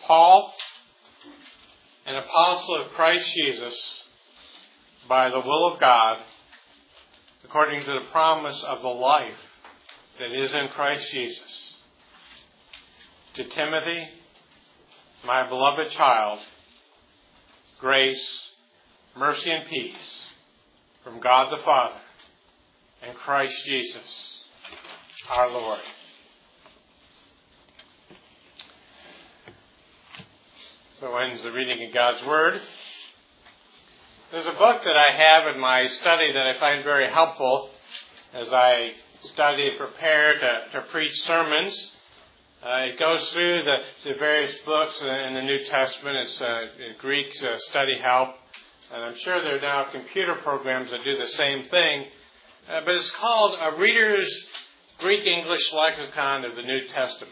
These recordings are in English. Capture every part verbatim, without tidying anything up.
Paul, an apostle of Christ Jesus, by the will of God, according to the promise of the life that is in Christ Jesus. To Timothy, my beloved child, grace, mercy, and peace from God the Father and Christ Jesus, our Lord. So ends the reading of God's Word. There's a book that I have in my study that I find very helpful as I study and prepare to, to preach sermons. Uh, it goes through the, the various books in the New Testament. It's uh, Greek uh, study help. And I'm sure there are now computer programs that do the same thing. Uh, but it's called A Reader's Greek-English Lexicon of the New Testament.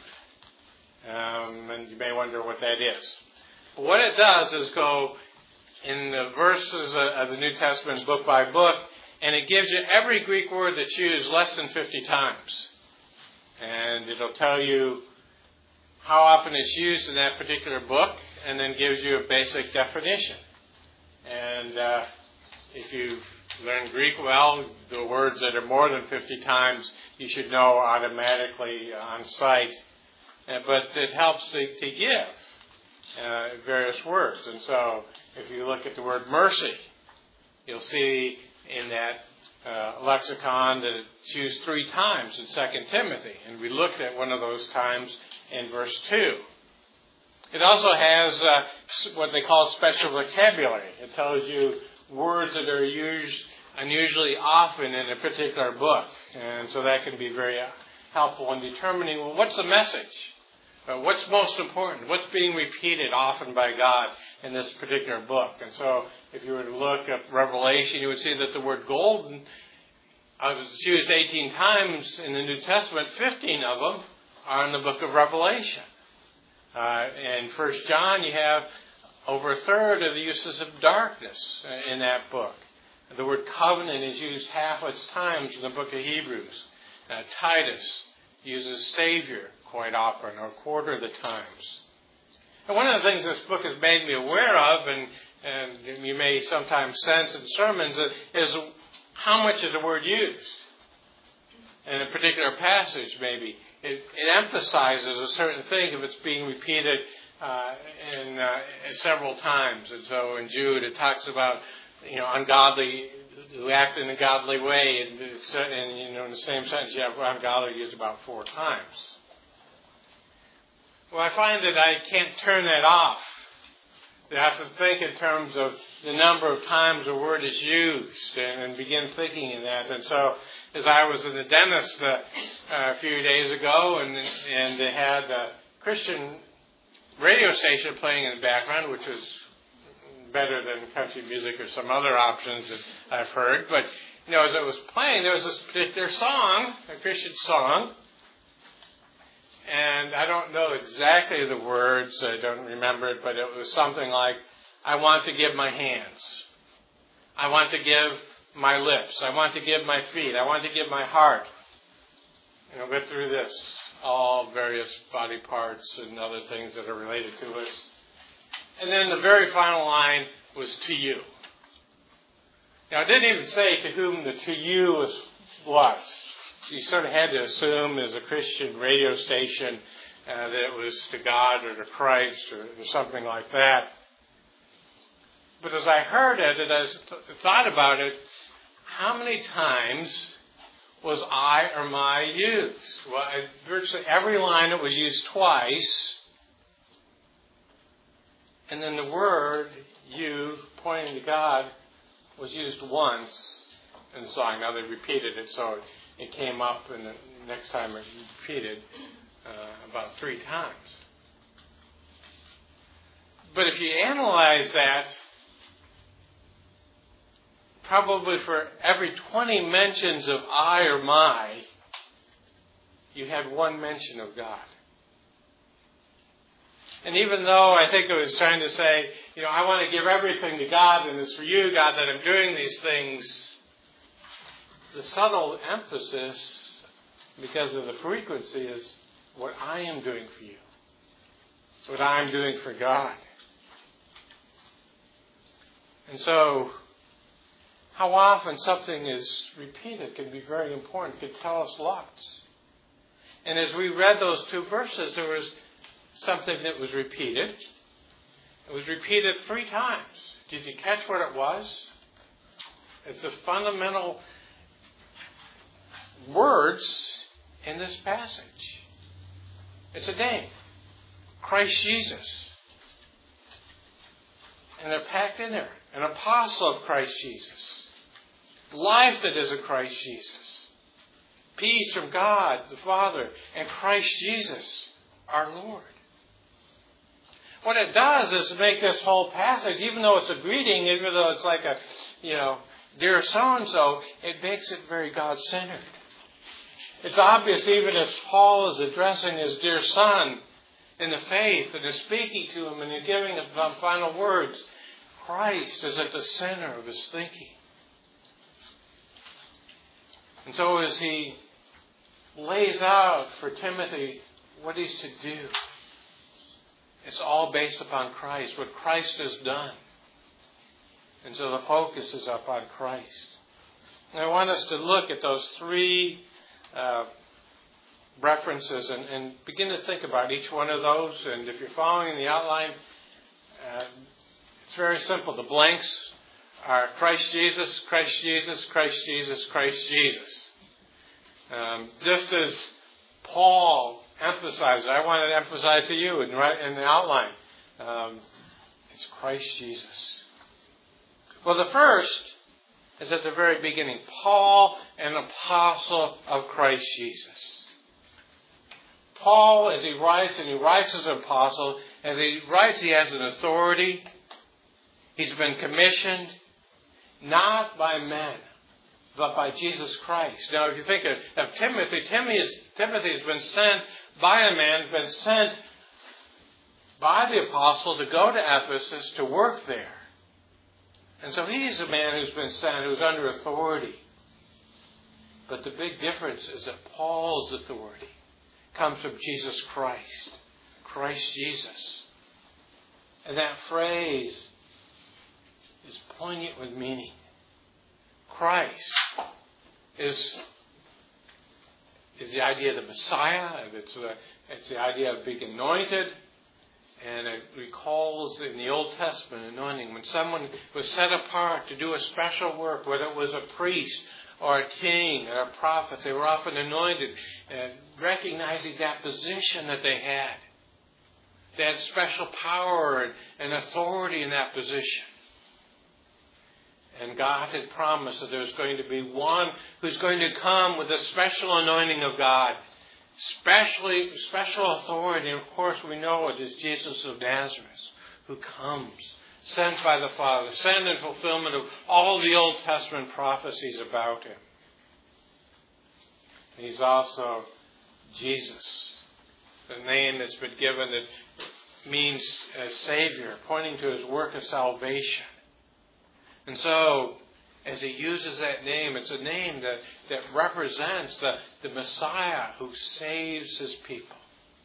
Um, and you may wonder what that is. But what it does is go in the verses of the New Testament book by book, and it gives you every Greek word that's used less than fifty times. And it'll tell you how often it's used in that particular book, and then gives you a basic definition. And uh, if you've learned Greek well, the words that are more than fifty times, you should know automatically on sight. Uh, but it helps to, to give uh, various words. And so if you look at the word mercy, you'll see in that uh, lexicon that it's used three times in Second Timothy. And we looked at one of those times in verse two. It also has uh, what they call special vocabulary. It tells you words that are used unusually often in a particular book. And so that can be very helpful in determining, well, what's the message? Uh, what's most important? What's being repeated often by God in this particular book? And so if you were to look at Revelation, you would see that the word golden uh, is used eighteen times in the New Testament. fifteen of them are in the book of Revelation. Uh, in First John, you have over a third of the uses of darkness in that book. The word covenant is used half its times in the book of Hebrews. Uh, Titus uses Savior quite often, or a quarter of the times. And one of the things this book has made me aware of, and, and you may sometimes sense in sermons, is how much is the word used in a particular passage, maybe. It, it emphasizes a certain thing if it's being repeated uh, in uh, several times. And so in Jude, it talks about, you know, ungodly, who act in a godly way. And, and you know, in the same sentence, you have ungodly used about four times. Well, I find that I can't turn that off. I have to think in terms of the number of times a word is used and, and begin thinking in that. And so as I was in the dentist uh, a few days ago, and and they had a Christian radio station playing in the background, which was better than country music or some other options that I've heard. But, you know, as it was playing, there was this particular song, a Christian song, and I don't know exactly the words, I don't remember it, but it was something like, I want to give my hands. I want to give my lips. I want to give my feet. I want to give my heart. And I'll get through this. All various body parts and other things that are related to us. And then the very final line was to you. Now, it didn't even say to whom the to you was. was. You sort of had to assume as a Christian radio station uh, that it was to God or to Christ or, or something like that. But as I heard it and as I thought about it, how many times was I or my used? Well, I, virtually every line it was used twice. And then the word you, pointing to God, was used once in the song. Now they repeated it, so it came up, and the next time it repeated uh, about three times. But if you analyze that, probably for every twenty mentions of I or my, you had one mention of God. And even though I think it was trying to say, you know, I want to give everything to God, and it's for you, God, that I'm doing these things, the subtle emphasis, because of the frequency, is what I am doing for you. what I'm doing for God. And so, how often something is repeated can be very important, can tell us lots. And as we read those two verses, there was something that was repeated. It was repeated three times. Did you catch what it was? It's the fundamental words in this passage. It's a name. Christ Jesus. And they're packed in there. An apostle of Christ Jesus. Life that is of Christ Jesus. Peace from God the Father and Christ Jesus our Lord. What it does is make this whole passage, even though it's a greeting, even though it's like a, you know, dear so-and-so, it makes it very God-centered. It's obvious even as Paul is addressing his dear son in the faith and is speaking to him and is giving him some final words, Christ is at the center of his thinking. And so as he lays out for Timothy what he's to do, it's all based upon Christ, what Christ has done. And so the focus is upon Christ. And I want us to look at those three uh, references and, and begin to think about each one of those. And if you're following the outline, uh, it's very simple. The blanks are Christ Jesus, Christ Jesus, Christ Jesus, Christ Jesus. Um, just as Paul emphasizes, I want to emphasize to you in, in the outline, um, it's Christ Jesus. Well, the first is at the very beginning. Paul, an apostle of Christ Jesus. Paul, as he writes, and he writes as an apostle, as he writes, he has an authority. He's been commissioned, not by men, but by Jesus Christ. Now, if you think of, of Timothy, Timothy, is, Timothy has been sent by a man, been sent by the apostle to go to Ephesus to work there. And so he's a man who's been sent, who's under authority. But the big difference is that Paul's authority comes from Jesus Christ. Christ Jesus. And that phrase is poignant with meaning. Christ is, is the idea of the Messiah. It's, a, it's the idea of being anointed. And it recalls in the Old Testament anointing when someone was set apart to do a special work, whether it was a priest or a king or a prophet, they were often anointed, and recognizing that position that they had. They had special power and, and authority in that position. And God had promised that there was going to be one who's going to come with a special anointing of God. Specially, special authority, and of course we know it is Jesus of Nazareth, who comes, sent by the Father, sent in fulfillment of all the Old Testament prophecies about him. He's also Jesus, the name that's been given that means uh, Savior, pointing to his work of salvation. And so, as he uses that name, it's a name that, that represents the, the Messiah who saves his people.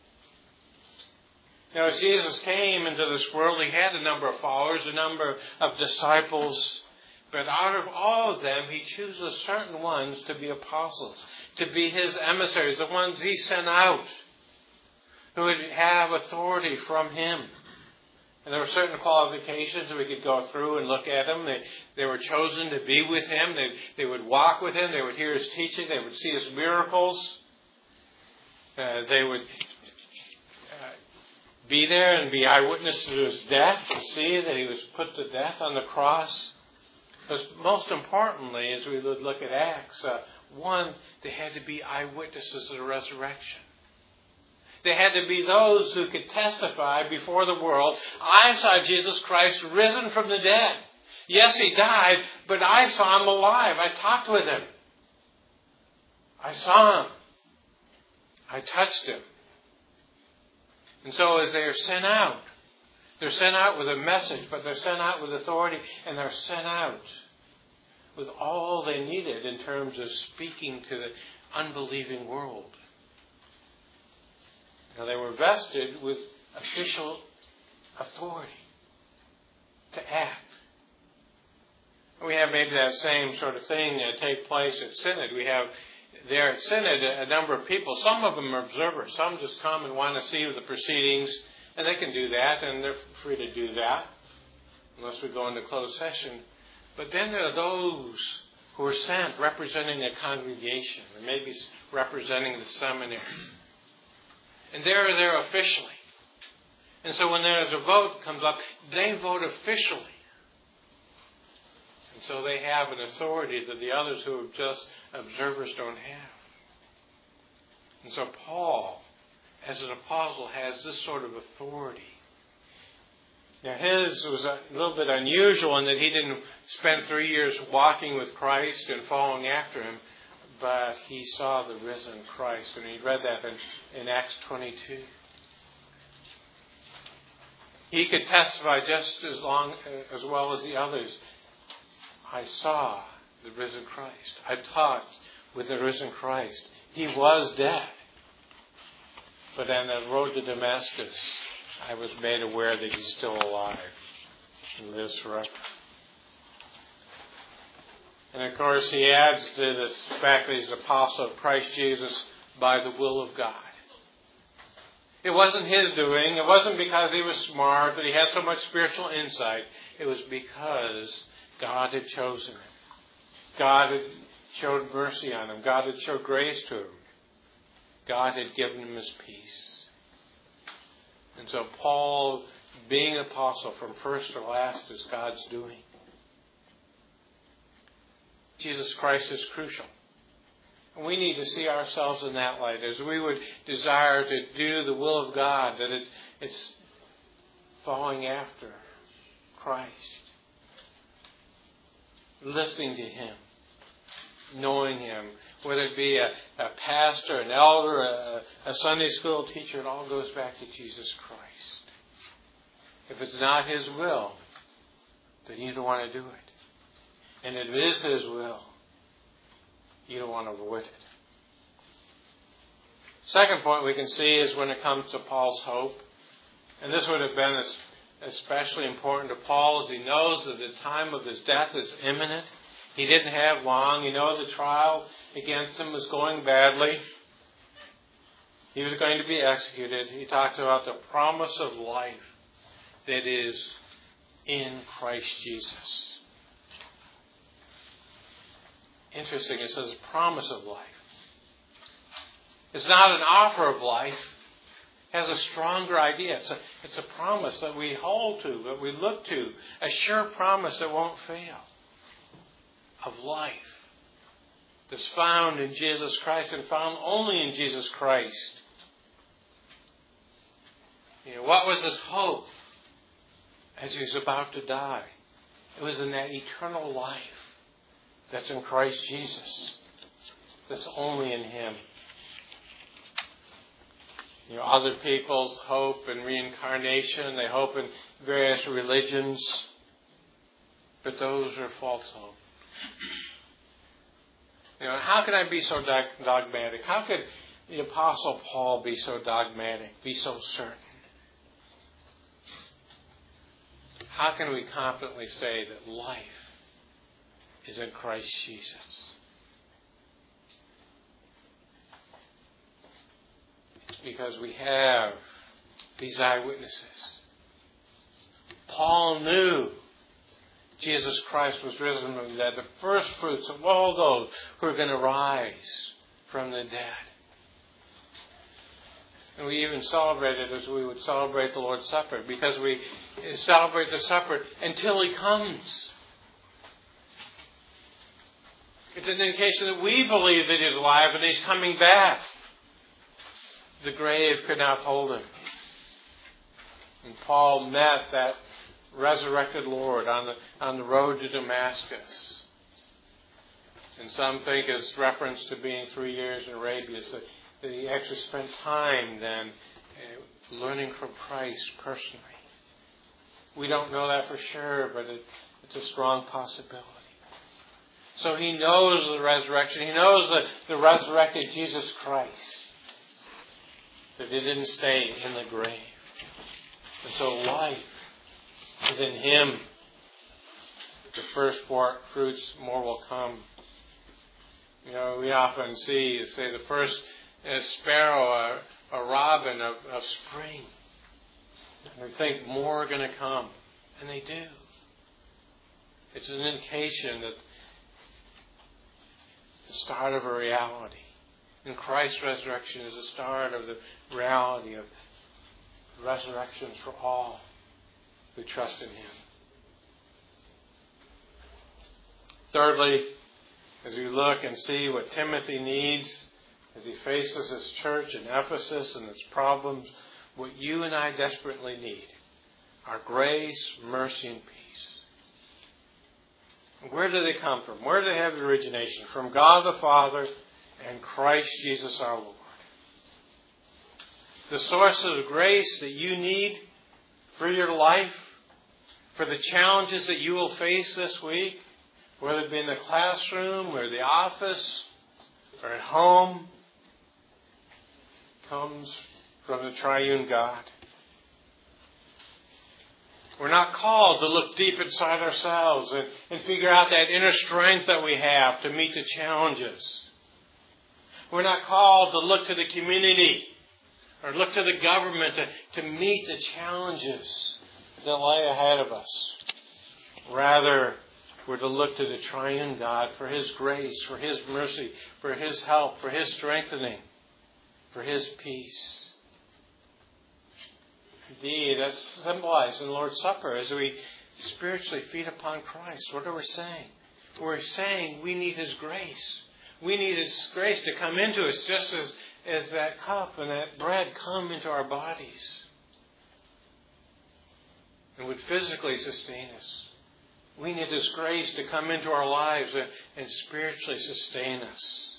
Now, as Jesus came into this world, he had a number of followers, a number of disciples. But out of all of them, he chooses certain ones to be apostles, to be his emissaries, the ones he sent out, who would have authority from him. And there were certain qualifications that we could go through and look at them. They, they were chosen to be with him. They, they would walk with him. They would hear his teaching. They would see his miracles. Uh, they would uh, be there and be eyewitnesses to his death, to see that he was put to death on the cross. But most importantly, as we would look at Acts, uh, one, they had to be eyewitnesses of the resurrection. They had to be those who could testify before the world, I saw Jesus Christ risen from the dead. Yes, he died, but I saw him alive. I talked with him. I saw him. I touched him. And so as they are sent out, they're sent out with a message, but they're sent out with authority, and they're sent out with all they needed in terms of speaking to the unbelieving world. Now, they were vested with official authority to act. We have maybe that same sort of thing uh, take place at Synod. We have there at Synod a number of people. Some of them are observers. Some just come and want to see the proceedings, and they can do that, and they're free to do that, unless we go into closed session. But then there are those who are sent representing a congregation, or maybe representing the seminary. And they're there officially. And so when there's a vote that comes up, they vote officially. And so they have an authority that the others who are just observers don't have. And so Paul, as an apostle, has this sort of authority. Now his was a little bit unusual in that he didn't spend three years walking with Christ and following after him, but he saw the risen Christ. And he read that in, in Acts twenty-two. He could testify just as long as well as the others. I saw the risen Christ. I talked with the risen Christ. He was dead. But on the road to Damascus, I was made aware that he's still alive and lives forever. And of course, he adds to the fact that he's an apostle of Christ Jesus by the will of God. It wasn't his doing. It wasn't because he was smart, that he had so much spiritual insight. It was because God had chosen him. God had showed mercy on him. God had showed grace to him. God had given him his peace. And so Paul, being an apostle from first to last, is God's doing. Jesus Christ is crucial. And we need to see ourselves in that light as we would desire to do the will of God, that it, it's following after Christ. Listening to Him. Knowing Him. Whether it be a, a pastor, an elder, a, a Sunday school teacher, it all goes back to Jesus Christ. If it's not His will, then you don't want to do it. And if it is His will, you don't want to avoid it. Second point we can see is when it comes to Paul's hope. And this would have been especially important to Paul, as he knows that the time of his death is imminent. He didn't have long. He knows the trial against him was going badly. He was going to be executed. He talks about the promise of life that is in Christ Jesus. Interesting, it says promise of life. It's not an offer of life. It has a stronger idea. It's a, it's a promise that we hold to, that we look to. A sure promise that won't fail. Of life. That's found in Jesus Christ and found only in Jesus Christ. You know, what was his hope as he was about to die? It was in that eternal life that's in Christ Jesus. That's only in Him. You know, other people's hope in reincarnation. They hope in various religions. But those are false hope. You know, how can I be so dogmatic? How could the Apostle Paul be so dogmatic, be so certain? How can we confidently say that life is in Christ Jesus? It's because we have these eyewitnesses. Paul knew Jesus Christ was risen from the dead, the first fruits of all those who are going to rise from the dead. And we even celebrate it as we would celebrate the Lord's Supper, because we celebrate the supper until He comes. It's an indication that we believe that He's alive and He's coming back. The grave could not hold Him. And Paul met that resurrected Lord on the on the road to Damascus. And some think it's reference to being three years in Arabia, so that he actually spent time then uh, learning from Christ personally. We don't know that for sure, but it, it's a strong possibility. So he knows the resurrection. He knows the, the resurrected Jesus Christ. That he didn't stay in the grave. And so life is in Him. The first fruits, more will come. You know, we often see, say, the first a sparrow, a, a robin of, of spring. And we think more are going to come. And they do. It's an indication that the start of a reality. And Christ's resurrection is the start of the reality of resurrections for all who trust in Him. Thirdly, as we look and see what Timothy needs as he faces his church in Ephesus and its problems, what you and I desperately need are grace, mercy, and peace. And where do they come from? Where do they have the origination? From God the Father and Christ Jesus our Lord. The source of grace that you need for your life, for the challenges that you will face this week, whether it be in the classroom or the office or at home, comes from the triune God. We're not called to look deep inside ourselves and, and figure out that inner strength that we have to meet the challenges. We're not called to look to the community or look to the government to, to meet the challenges that lie ahead of us. Rather, we're to look to the triune God for His grace, for His mercy, for His help, for His strengthening, for His peace. Indeed, that's symbolized in the Lord's Supper as we spiritually feed upon Christ. What are we saying? We're saying we need His grace. We need His grace to come into us just as, as that cup and that bread come into our bodies and would physically sustain us. We need His grace to come into our lives and, and spiritually sustain us.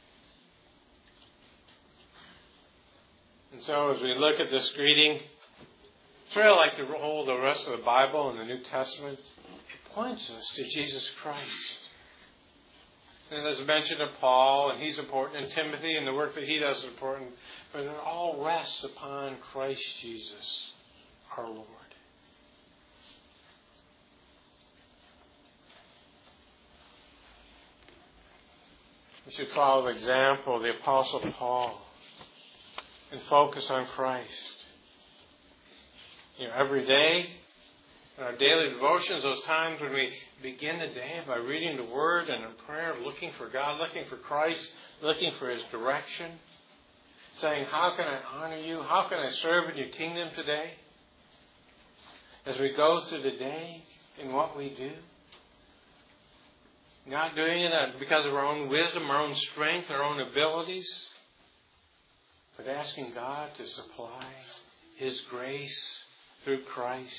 And so as we look at this greeting, it's really like the whole the rest of the Bible and the New Testament. It points us to Jesus Christ. And as mentioned of Paul, and he's important, and Timothy, and the work that he does is important, but it all rests upon Christ Jesus, our Lord. We should follow the example of the Apostle Paul and focus on Christ. You know, every day, in our daily devotions, those times when we begin the day by reading the Word and in prayer, looking for God, looking for Christ, looking for His direction, saying, how can I honor You? How can I serve in Your kingdom today? As we go through the day in what we do, not doing it because of our own wisdom, our own strength, our own abilities, but asking God to supply His grace through Christ.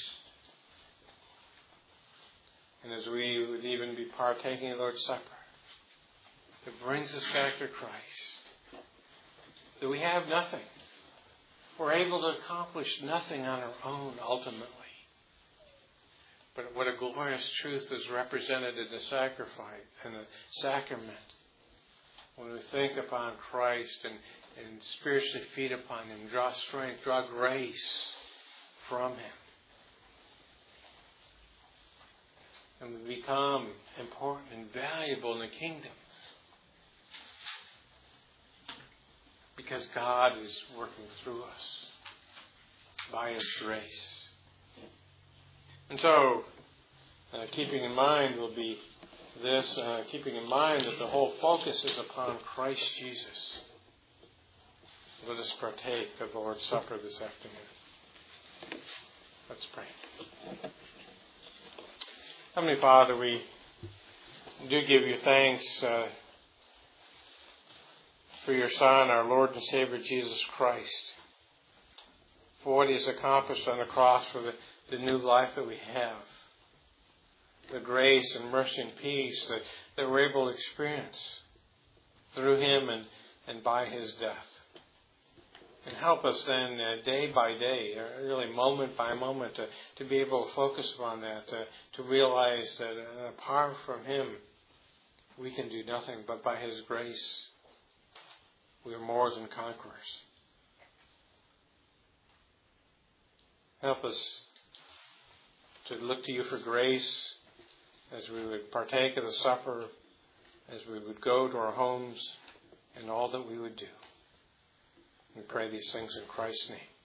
And as we would even be partaking of the Lord's Supper, it brings us back to Christ. That we have nothing. We're able to accomplish nothing on our own ultimately. But what a glorious truth is represented in the sacrifice and the sacrament. When we think upon Christ and, and spiritually feed upon Him, draw strength, draw grace from Him. And we become important and valuable in the kingdom. Because God is working through us by His grace. And so, uh, keeping in mind will be this, uh, keeping in mind that the whole focus is upon Christ Jesus. Let us partake of the Lord's Supper this afternoon. Let's pray. Heavenly Father, we do give You thanks uh, for Your Son, our Lord and Savior Jesus Christ, for what He has accomplished on the cross, for the, the new life that we have, the grace and mercy and peace that, that we're able to experience through Him and, and by His death. And help us then uh, day by day, or really moment by moment, to, to be able to focus upon that, to, to realize that uh, apart from Him, we can do nothing, but by His grace, we are more than conquerors. Help us to look to you for grace as we would partake of the supper, as we would go to our homes, and all that we would do. We pray these things in Christ's name.